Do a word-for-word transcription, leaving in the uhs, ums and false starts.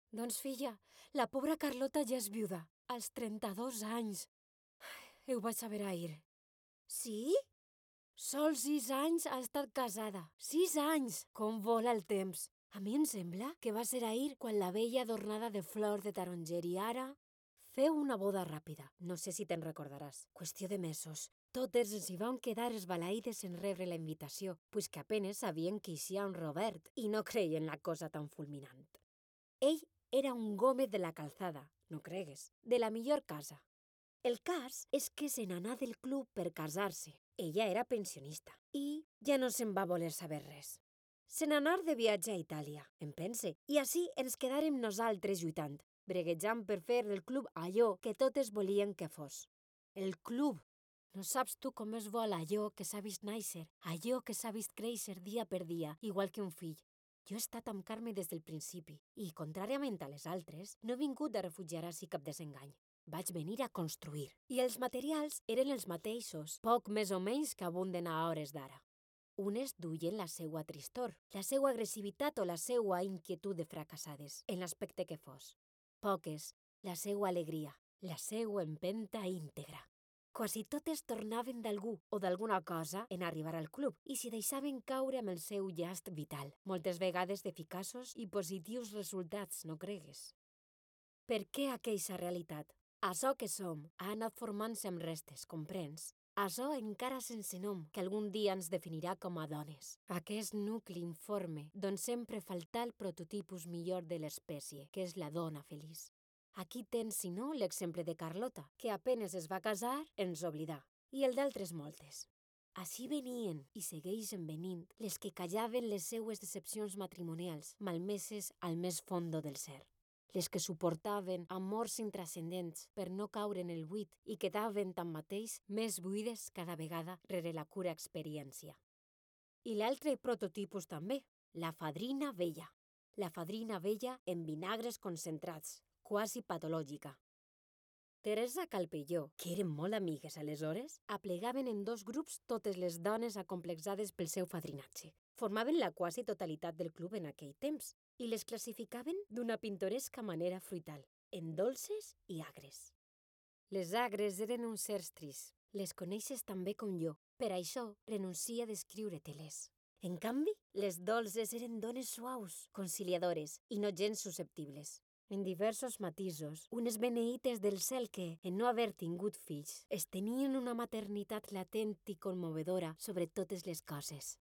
Doncs filla, la pobra Carlota ja és viuda, als trenta-dos anys. Ho vaig saber ahir. Sí? Sols sis anys ha estat casada. Sis anys! Com vola el temps. A mi em sembla que va ser ahir quan la veia adornada de flor de taronger i ara... Feu una boda ràpida, no sé si te'n recordaràs. Qüestió de mesos. Totes ens hi vam quedar esbalaïdes en rebre la invitació, pues que apenes sabien que eixia un Robert i no creien la cosa tan fulminant. Ell era un gómez de la calzada, no cregues, de la millor casa. El cas és que se n'anà del club per casar-se. Ella era pensionista i ja no se'n va voler saber res. Se n'anà de viatge a Itàlia, em pense, i així ens quedàrem nosaltres lluitant, breguejant per fer del club allò que totes volien que fos. El club! No saps tu com es vol allò que s'ha vist néixer, allò que s'ha vist créixer dia per dia, igual que un fill. Jo he estat amb Carme des del principi i, contràriament a les altres, no he vingut a refugiar així cap desengany. Vaig venir a construir. I els materials eren els mateixos, poc més o menys que abunden a hores d'ara. Unes duien la seua tristor, la seua agressivitat o la seua inquietud de fracassades, en l'aspecte que fos. Poques, la seua alegria, la seua empenta íntegra. Quasi totes tornaven d'algú o d'alguna cosa en arribar al club i s'hi deixaven caure amb el seu llast vital, moltes vegades d'eficaços i positius resultats, no cregues. Per què aqueixa realitat? Açò que som ha anat formant-se amb restes, comprens? Açò encara sense nom, que algun dia ens definirà com a dones. Aquest nucli informe d'on sempre faltà el prototipus millor de l'espècie, que és la dona feliç. Aquí tens, si no, l'exemple de Carlota, que apenes es va casar, ens oblidà, i el d'altres moltes. Així venien, i segueixen venint, les que callaven les seues decepcions matrimonials, malmeses al més fondo del ser. Les que suportaven amors intrascendents per no caure en el buit i quedaven tanmateix més buides cada vegada rere la cura experiència. I l'altre prototipus també, la fadrina vella. La fadrina vella en vinagres concentrats, quasi patològica. Teresa Calpelló, que eren molt amigues aleshores, aplegaven en dos grups totes les dones acomplexades pel seu fadrinatge. Formaven la quasi totalitat del club en aquell temps i les classificaven d'una pintoresca manera fruital, en dolces i agres. Les agres eren uns sers tris, les coneixes tan bé com jo, per això renuncia a descriure-te-les. En canvi, les dolces eren dones suaus, conciliadores i no gens susceptibles. En diversos matisos, unes beneïtes del cel que, en no haver tingut fills, es tenien una maternitat latent i conmovedora sobre totes les coses.